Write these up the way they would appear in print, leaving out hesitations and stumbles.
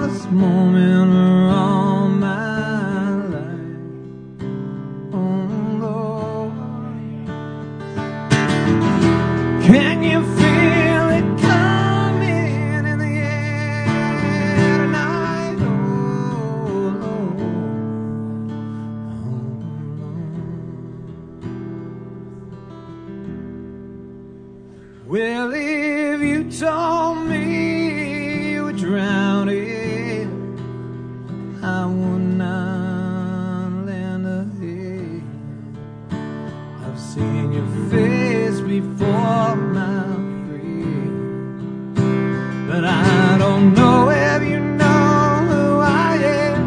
this moment for all my life. Oh Lord, can you feel it coming in the air tonight? Oh Lord, oh Lord. Well, if you told me you were drowning, I would not lend a hand. I've seen your face before, my friend, but I don't know if you know who I am.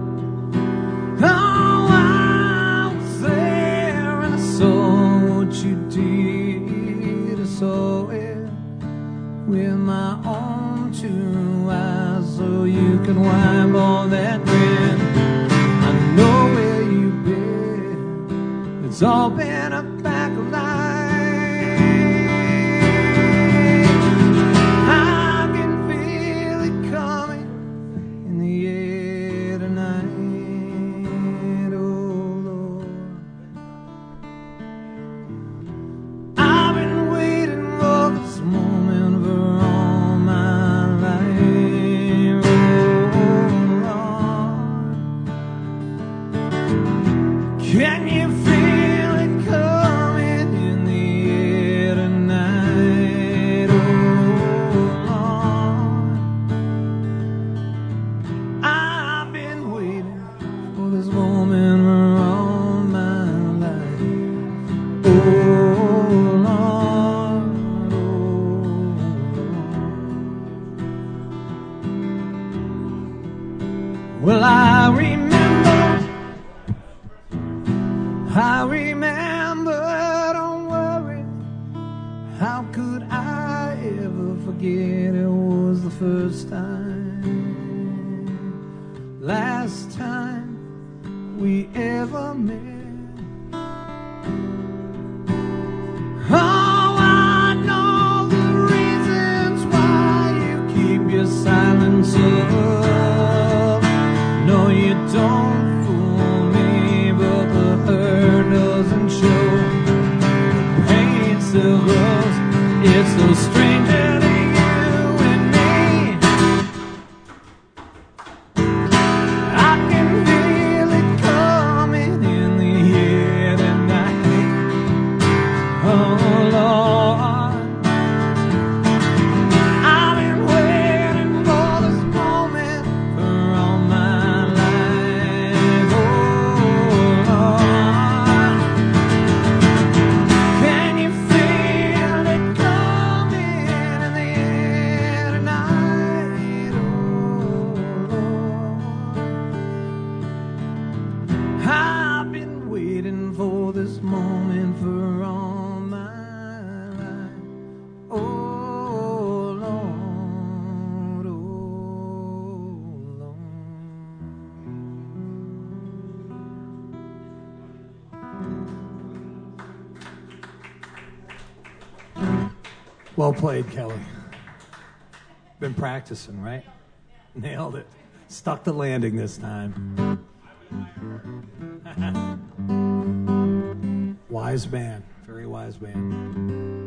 Oh, I was there and I saw what you did. I saw it with my own two eyes, so you can wipe all that grin. I know where you've been. It's all been a back of life. I can feel it coming in the air tonight. Oh Lord, I've been waiting for this moment for all my life. Oh Lord, can you feel it coming in the air tonight? Oh Lord, I've been waiting for this moment for all my life. Oh Lord, oh Lord. Well, I remember, don't worry. How could I ever forget? It was the first time, last time we ever met. Oh, I know the reasons why you keep your silence up. No, you don't fool me, but the hurt doesn't show. The pain still grows. It's no stranger to you and me. I can feel it coming in the air tonight. Oh Lord, I've been waiting for this moment for all my life. Oh Lord, can you feel it coming in the air tonight? Oh Lord, I've been waiting for this moment for all my life. Oh Lord, oh Lord. Well played, Kelly. Been practicing, right? Nailed it. Stuck the landing this time. Wise man, very wise man.